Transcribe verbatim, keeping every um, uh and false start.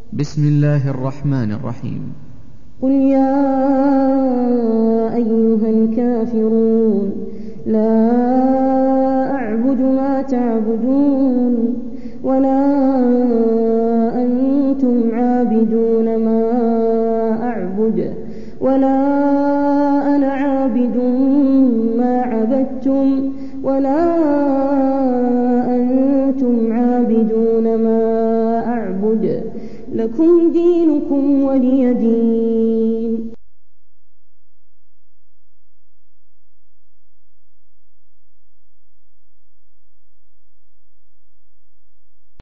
بسم الله الرحمن الرحيم. قل يا أيها الكافرون لا أعبد ما تعبدون ولا أنتم عابدون ما أعبد ولا أنا عابد ما عبدتم ولا أنتم عابدون ما أعبد لكم دينكم ولي دين.